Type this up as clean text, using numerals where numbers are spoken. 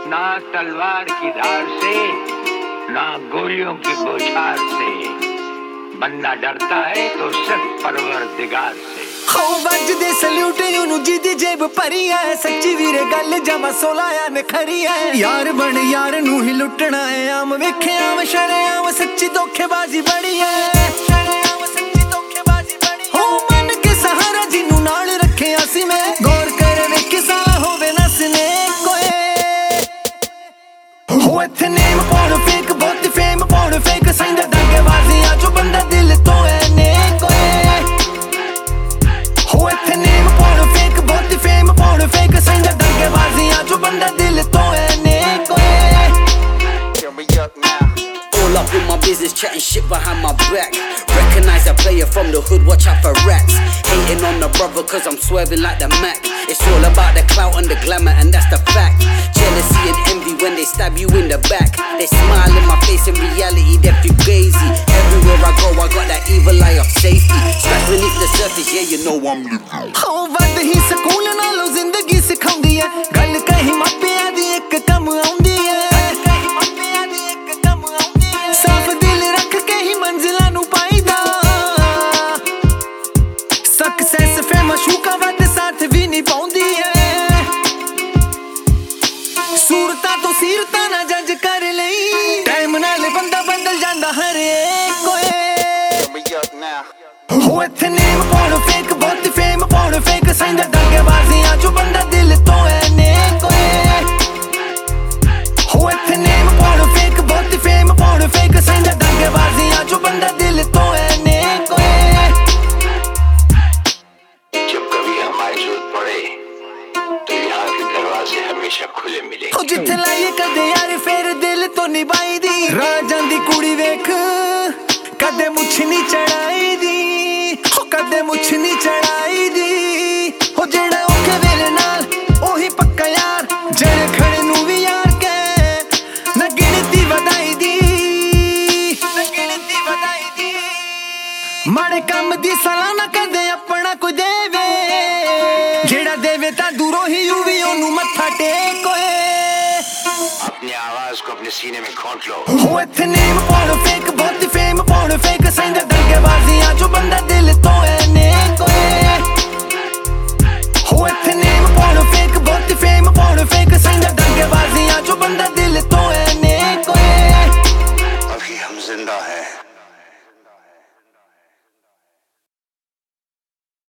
ना तलवार की धार से, ना गोलियों की बौछार से। बंदा डरता है तो सिर्फ परवरदिगार से। हो वजदे सल्यूट यूं जिदी जेब भरी है, सच्ची वीरे गल जमा सोलाया ने खरी है। यार बन यार नू ही लुटना है, आम वेखे आम शरेआम सच्ची धोखेबाजी बड़ी है। शरेआम सच्ची धोखेबाजी बड़ी हो मन के सहारा जिन्नू नाल रखे आसी मैं। गौर कर वेखे साला होवे नसने कोए हो इत्थे नेम पाउण फेक बहुत फेम पाउण फेक सैंदा दंगेबाजी आ जो बंदा दिल तो है ने कोए हो इत्थे नेम पाउण फेक बहुत फेम पाउण फेक सैंदा दंगेबाजी आ जो बंदा दिल तो है ने कोए। All up in my business, chatting shit behind my back. Recognize a player from the hood, watch out for rats. Hating on the brother cause I'm swerving like the Mac. It's all about the clout and the glamour and that's the fact. Jealousy and envy when they stab you in the back. They smile in my face, in reality they feel crazy. Everywhere I go I got that evil eye of safety. Scratch beneath the surface, yeah you know I'm living. हो वध ही सकून नालों जिंदगी सिखाउंदी है, गल कहीं मापिया दी एक कम आउंदी है। साफ दिल रख के ही मंजिलां नू पाईदा, सक्सेस फेम शूका वध साथ भी नहीं पाउंदी है। सूरतां तो सीरतां ना जज कर लई, टाइम नाल बंदा बदल जांदा हर एक कोए। हो इत्थे नेम पाउण फेक बहुत फेम पाउण फेक सैंदा दंगेबाजी आ जो बंदा दिल तो है ने कोए। हो इत्थे नेम पाउण फेक बहुत फेम पाउण फेक सैंदा दंगेबाजी आ जो बंदा दिल तो है ने कोए। जब कभी हमारी जरूरत पड़े तो यहाँ के दरवाजे हमेशा खुले मिले। हो जिथे लाइए कदे यार फिर दिल तो निभाई दी, राह जांदी कुड़ी वेख कदे मुछ नहीं चढ़ाई दी। हो कदे मुछ नहीं चढ़ाई दी, हो जेड़ा औखे वेले नाल ओही पक्का यार, जेड़े खड़े नू भी यार के ना गिनती वधाई दी, ना गिनती वधाई दी। माड़े काम दी सलाह ना कदे अपना कोई देवे, जेड़ा देवे तां दूरों ही यूवी ओनू मत्था टेकोए। अपनी आवाज को अपने सीने में खोंट लो। हो इत्थे नेम पाउण फेक बहुत फेम पाउण फेक सैंदा दंगेबाजी आ जो बंदा दिल तो है ने कोए।